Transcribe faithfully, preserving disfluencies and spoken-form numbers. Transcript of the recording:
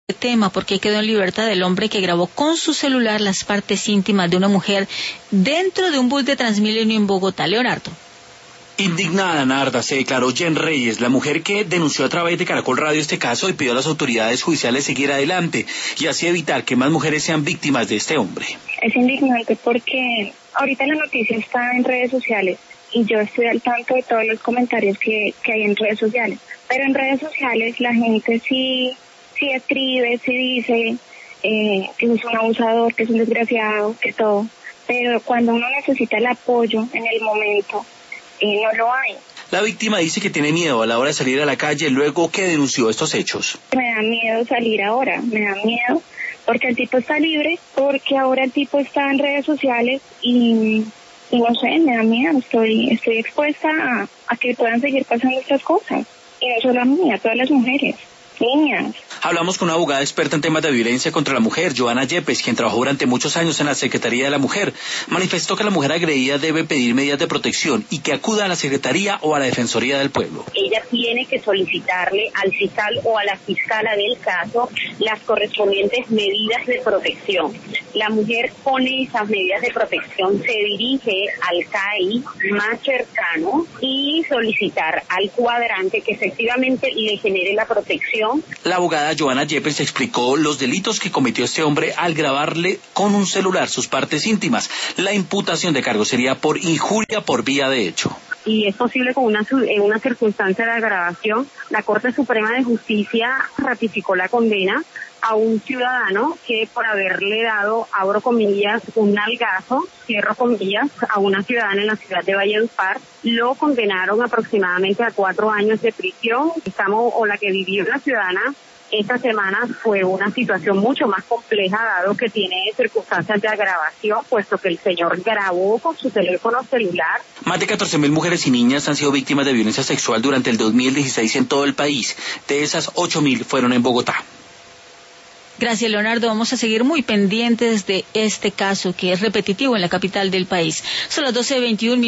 tema porque quedó en libertad el hombre que grabó con su celular las partes íntimas de una mujer dentro de un bus de Transmilenio en Bogotá. Leonardo. Indignada, Narda, se declaró Jen Reyes, la mujer que denunció a través de Caracol Radio este caso y pidió a las autoridades judiciales seguir adelante y así evitar que más mujeres sean víctimas de este hombre. Es indignante porque ahorita la noticia está en redes sociales y yo estoy al tanto de todos los comentarios que, que hay en redes sociales, pero en redes sociales la gente sí, sí escribe, sí dice eh, que es un abusador, que es un desgraciado, que todo, pero cuando uno necesita el apoyo en el momento, y no lo hay. La víctima dice que tiene miedo a la hora de salir a la calle luego que denunció estos hechos. Me da miedo salir ahora, me da miedo porque el tipo está libre, porque ahora el tipo está en redes sociales y, y no sé, me da miedo, estoy estoy expuesta a, a que puedan seguir pasando estas cosas. Y no solo a mí, a todas las mujeres, niñas. Hablamos con una abogada experta en temas de violencia contra la mujer, Joana Yepes, quien trabajó durante muchos años en la Secretaría de la Mujer. Manifestó que la mujer agredida debe pedir medidas de protección y que acuda a la Secretaría o a la Defensoría del Pueblo. Ella tiene que solicitarle al fiscal o a la fiscala del caso las correspondientes medidas de protección. La mujer pone esas medidas de protección, se dirige al C A I más cercano y solicitar al cuadrante que efectivamente le genere la protección. La abogada Joana Yepes explicó los delitos que cometió este hombre al grabarle con un celular sus partes íntimas. La imputación de cargo sería por injuria por vía de hecho. Y es posible con una, en una circunstancia de agravación, la Corte Suprema de Justicia ratificó la condena a un ciudadano que por haberle dado, abro comillas, un nalgazo, cierro comillas, a una ciudadana en la ciudad de Valledupar, lo condenaron aproximadamente a cuatro años de prisión. Estamos, o la que vivió la ciudadana esta semana fue una situación mucho más compleja, dado que tiene circunstancias de agravación, puesto que el señor grabó con su teléfono celular. Más de catorce mil mujeres y niñas han sido víctimas de violencia sexual durante el dos mil dieciséis en todo el país. De esas, ocho mil fueron en Bogotá. Gracias, Leonardo. Vamos a seguir muy pendientes de este caso que es repetitivo en la capital del país. Son las doce veintiún.